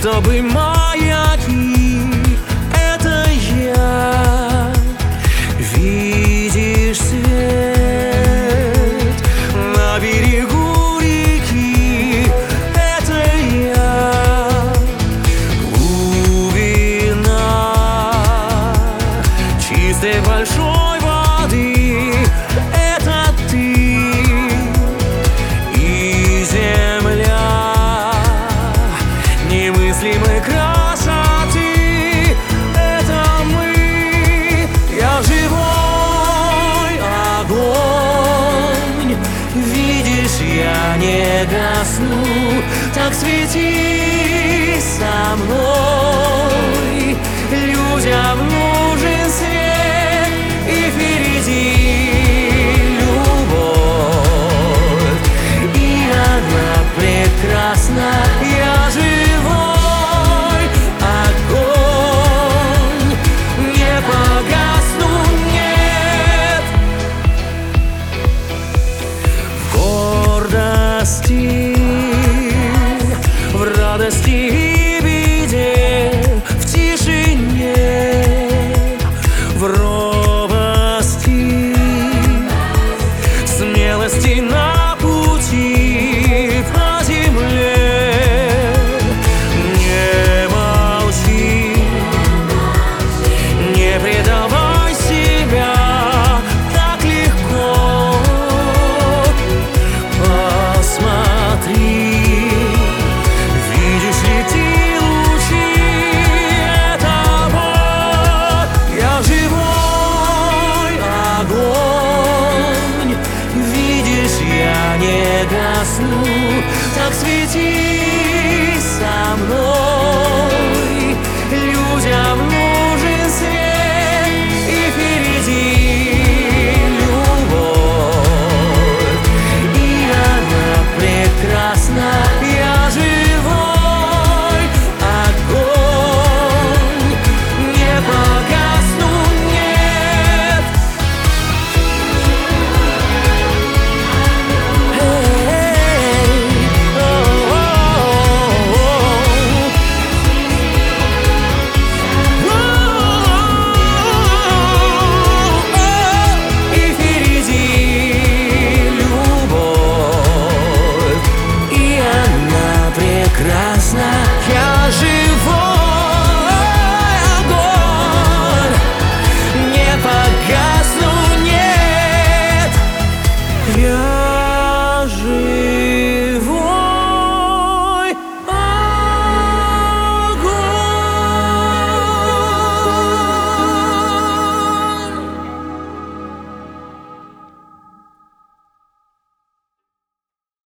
чтобы маяки — это я. Видишь свет на берегу реки — это я. Глубина чистой большой воды — это ты. И земля немыслимой красоты — это мы. Я живой огонь, видишь, я не гасну. Так свети со мной, людям нужен свет, и впереди любовь, и она прекрасна. Я живой огонь, не погасну, нет. В гордости, в радости и беде, в тишине, в робости, смелости на пути по земле. Не молчи, не предавай себя так легко. Посмотри, видишь ли ты лучи этого? Я живой огонь, видишь, я не гасну. Так свети со мной, людям нужен свет, и впереди любовь, и она прекрасна. Я живой огонь, не погасну, нет. И впереди любовь, и она прекрасна.